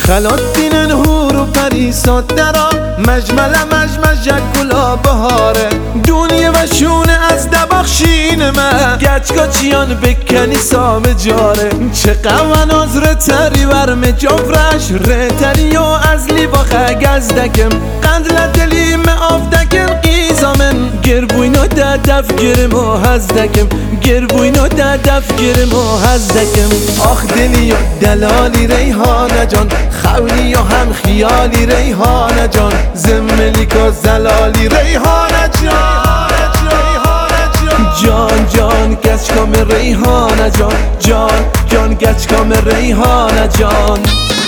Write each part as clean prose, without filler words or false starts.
خلاتینن هور و پریسات درا مجمل مجمج گلا بهاره دونیه و شونه از دباخشین من گچگا چیان بکنی سام جاره چه قوان از رتری ورم جفرش رتری و از لیباخه گزدکم قندل دلیم آفدکن قیزامن گربوینو دف گرم و هزدکم گربوینو دف گرم و هزدکم آخ دلی و دلالی ریحانه جان خولی و هم خیالی ریحانه جان زملی که زلالی ریحانه جان جان جان گچکام ریحانه جان جان جان گچکام ریحانه جان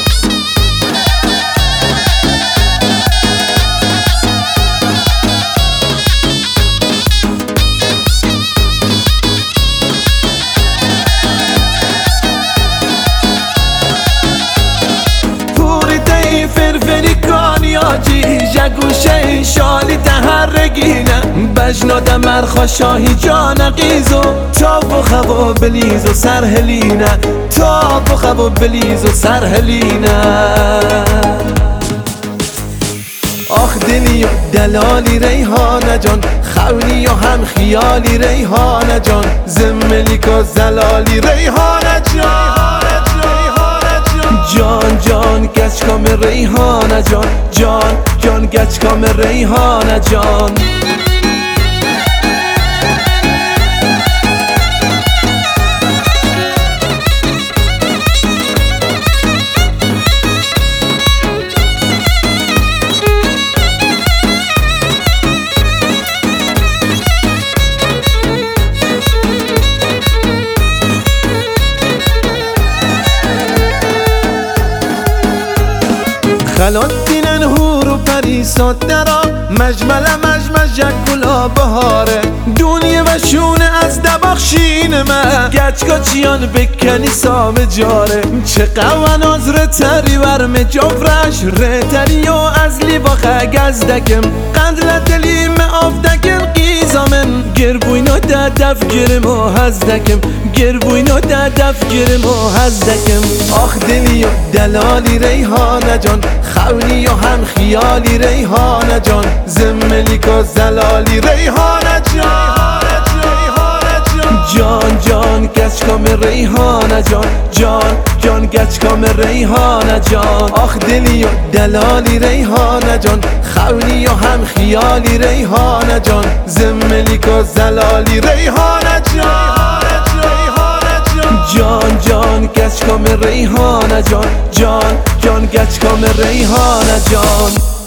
جگوشه شالی تهرگینه بجناد مرخا شاهی جان قیزو تاب و خوا بلیز و سرهلینه تاب و خوا بلیز و سرهلینه آخ دلی و دلالی ریحانه جان خولی و هم خیالی ریحانه جان زملی که زلالی ریحانه جان جان جان گچکام ریحانه جان جان جان گچکام ریحانه جان خلاتینن هور و پریسات درا مجمل مجمج گلا بهاره دونیه و شونه از دباخشین من گچگا چیان بکنی سام جاره چه قوان از رتری ورم جفرش رتری و از لیباخه گزدکم قندل دلیم آفدکن قیزامن گربوینو دف گرم و هزدکم گربوینو دف گرم و هزدکم آخ دلی و دلالی ریحانه جان خولی و هم خیالی ریحانه جان زملی که زلالی ریحانه جان جان جان گچکام ریحانه جان جان جان گچکام ریحانه جان آخ دلی و دلالی ریحانه جان خولی و هم خیالی ریحانه جان زملی که زلالی ریحانه جان جان جان گچکام ریحانه جان جان جان گچکام ریحانه جان